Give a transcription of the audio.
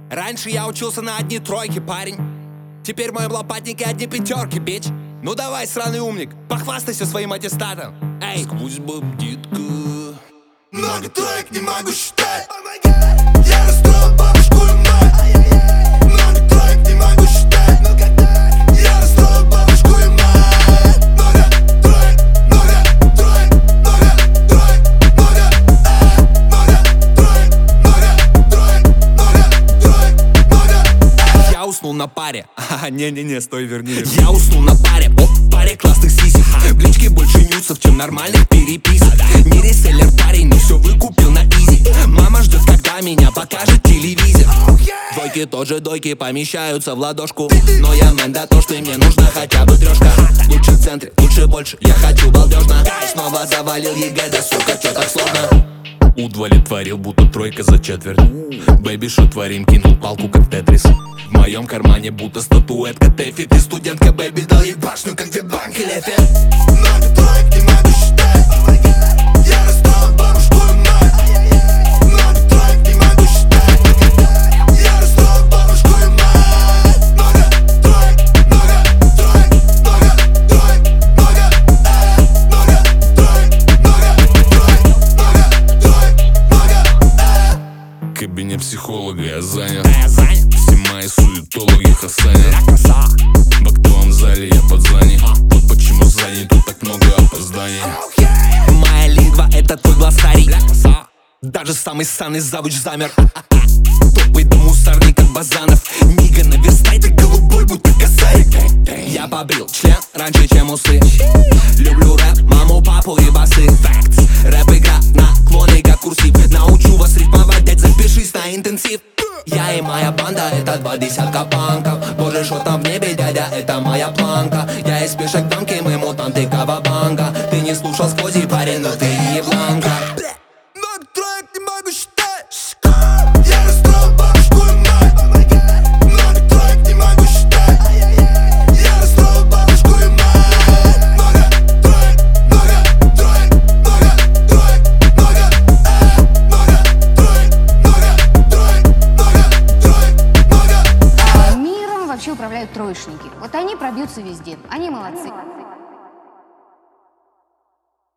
Раньше я учился на одни тройки, парень. Теперь в моем лопатнике одни пятерки, бич. Ну давай, сраный умник, похвастайся своим аттестатом. Эй, сквозь бабдитка. Много троек не могу считать. Я расстроил бабушку и мать. Много троек не могу считать. Я расстроил бабушку и мать. Много троек, много троек, много троек, много троек, много троек, много. Я уснул на паре. Не-не-не, стой, верни. Я уснул на паре, паре классных сисек. В личке больше нюцев, чем нормальных переписок. Не реселлер парень, но все выкупил на изи. Мама ждет, когда меня покажет телевизор. Двойки тоже дойки помещаются в ладошку. Но я мэн, да то, что мне нужно хотя бы трешка. Лучше в центре, лучше больше, я хочу балдежно. Снова завалил ЕГЭ, да сука, чё так сложно? Удовлетворил, будто тройка за четверть. Бэйби, что творим, кинул палку, как Тетрис. В моем кармане будто статуэтка Тэфи. Ты студентка, бэйби, дал ей башню, как Дебанк или Эфе. Много троек не могу считать. Я расстроил бабушку и мать. Много троек не могу считать. Я расстроил бабушку и мать. Много троек, много троек, много троек, много троек, много троек, много. Кабинет психолога я занят. Все мои суетологи хасанят. В актовом зале я подзанят. Вот почему сзади тут так много опозданий. Моя лингва — это твой глоссарий. Даже самый ссаный завуч замер. Топай до мусорник, как Базанов. Нига, наверстай, ты голубой, будто косарик. Я побрил член раньше, чем усы. Люблю рэп, маму, папу и басы. Рэп-игра, наклоны, как курсив. Научу вас рифмовать, дядь, запишись на интенсив. Я и моя банда — это 2 десятка панков. Боже, что там в небе, дядя, это моя планка. Я из пешек дамки, мы мутанты кавабанга. Ты не слушал сквозь, парень, но ты ебланка. Много троек не могу считать. Я расстроил бабушку и мать. Много троек не могу считать. Я расстроил бабушку и мать. Много троек, много троек, много троек, много троек, много троек, много троек, много. Миром вообще управляют троечники. Вот они пробьются везде. Они молодцы.